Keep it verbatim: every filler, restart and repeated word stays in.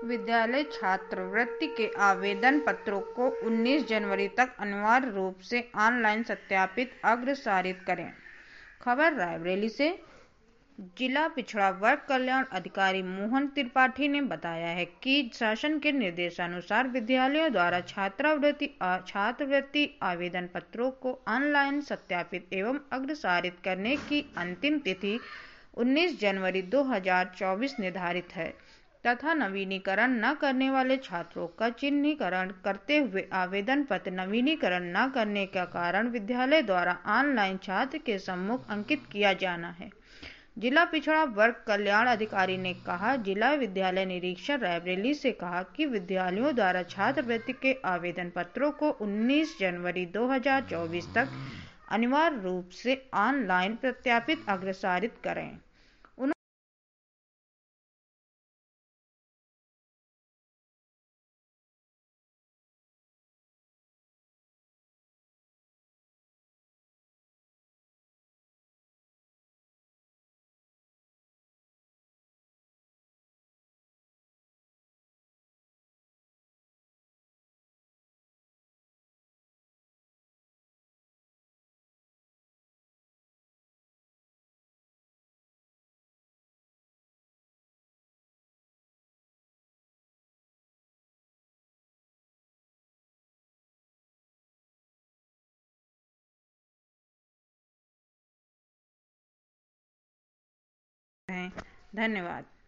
विद्यालय छात्रवृत्ति के आवेदन पत्रों को उन्नीस जनवरी तक अनिवार्य रूप से ऑनलाइन सत्यापित अग्रसारित करें। खबर रायबरेली से। जिला पिछड़ा वर्ग कल्याण अधिकारी मोहन त्रिपाठी ने बताया है कि शासन के निर्देशानुसार विद्यालयों द्वारा छात्रवृत्ति छात्रवृत्ति आवेदन पत्रों को ऑनलाइन सत्यापित एवं अग्रसारित करने की अंतिम तिथि उन्नीस जनवरी दो हज़ार चौबीस निर्धारित है तथा नवीनीकरण न करने वाले छात्रों का चिन्हीकरण करते हुए आवेदन पत्र नवीनीकरण न करने का कारण विद्यालय द्वारा ऑनलाइन छात्र के सम्मुख अंकित किया जाना है। जिला पिछड़ा वर्ग कल्याण अधिकारी ने कहा, जिला विद्यालय निरीक्षक रायबरेली से कहा कि विद्यालयों द्वारा छात्रवृत्ति के आवेदन पत्रों को उन्नीस जनवरी दो हज़ार चौबीस तक अनिवार्य रूप से ऑनलाइन सत्यापित अग्रसारित करें। धन्यवाद।